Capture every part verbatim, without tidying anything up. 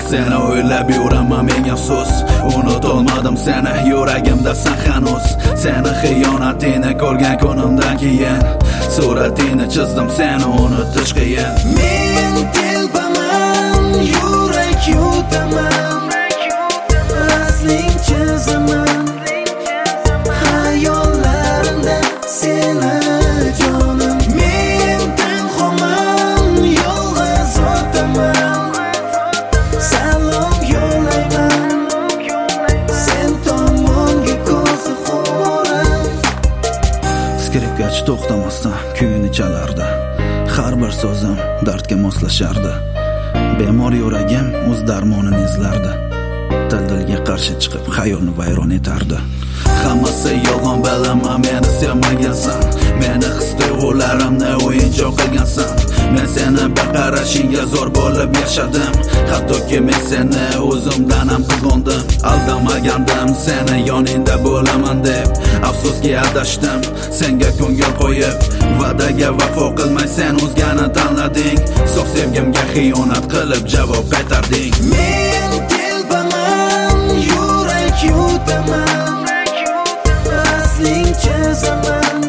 Seni o'ylab yuraman ming afsus, unutolmadim seni yuragimdasan hanuz. Seni xiyonatingni ko'rgan kunimdan keyin suratingni chizdim, seni unutish qiyin. Men telbaman, yurak yutaman, rasming chizaman hayollarimda seni jonim. Men tenhoman, yolg'iz o'taman, salom yo'layman sen tomonga ko'zi xo'ram. Skripkachi to'xtamasdan kuyini chalardi, har bir so'zim dardga moslashardi. Bemor yuragim o'z darmonini izlardi, dil-dilga qarshi chiqib xayolni vayron etardi. Hammasi yolg'on bilaman, meni sevmagansan, meni his-tuyg'ularimni o'yinchoq qilgansan. Men seni bir qarashingga zo'r bo'lib yashadim, hattoki men seni o'zimdan ham qizg'ondim. Aldamagandim seni yoningda bo'laman deb, afsuski adashdim senga ko'ngil qo'yib. Va'daga vafo qilmay sen o'zgani tanlading, so'x sevgimga xiyonat qilib javob qaytarding. Men telbaman, yurak yutaman, rasming chizaman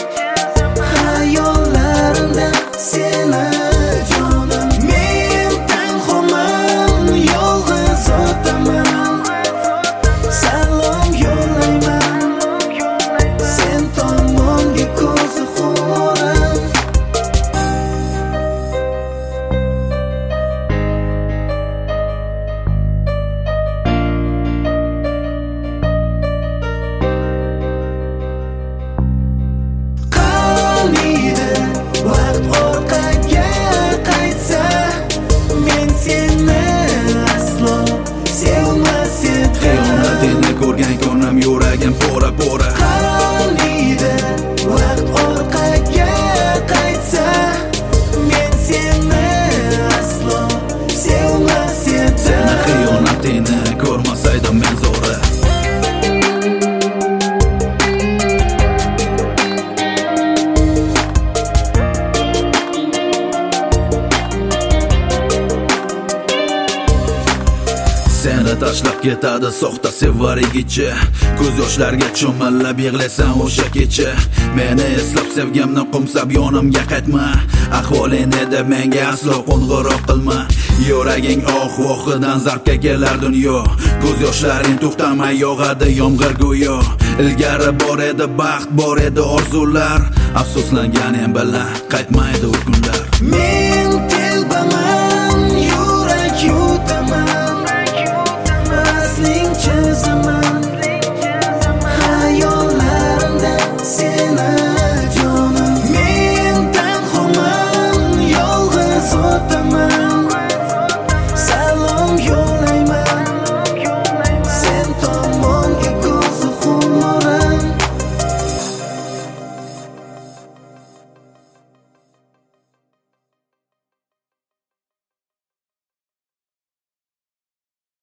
hayollarimda seni jonim. Men tenhoman, yolg'iz o'taman, salom yo'layman sen tomonga ko'zi xo'ram. Vaqt orqaga qaytsa, men seni aslo sevmas edim. Xiyonatingni ko'rgan kunim yuragim pora-pora. Qolmaydi vaqt orqaga qaytsa, men seni aslo sevmas edim. Seni xiyonatingni ko'rmasaydim men zo'ri. Seni tashlab ketadi soxta sevar yigitchi, ko'z yoshlarga cho'millab yig'laysan o'sha kecha. Meni eslab sevgimni qumsab yonimga qaytma, ahvoling edi menga aslo qo'ng'iroq qilma. Yuraging oh-vohidan zarbga kelar dunyo, ko'z yoshlaring to'xtamay yog'adi yomg'ir go'yo. Ilgari bor edi baxt, bor edi orzular, afsuslanganim bilan qaytmaydi u kunlar.